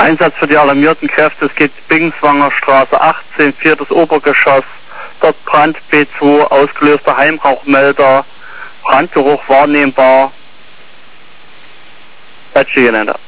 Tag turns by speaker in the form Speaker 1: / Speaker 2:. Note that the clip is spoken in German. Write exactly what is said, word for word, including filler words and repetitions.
Speaker 1: Einsatz für die alarmierten Kräfte, es geht Biggenswanger Straße achtzehn, viertes Obergeschoss, dort Brand B zwei, ausgelöster Heimrauchmelder, Brandgeruch wahrnehmbar. Patchy Gelände.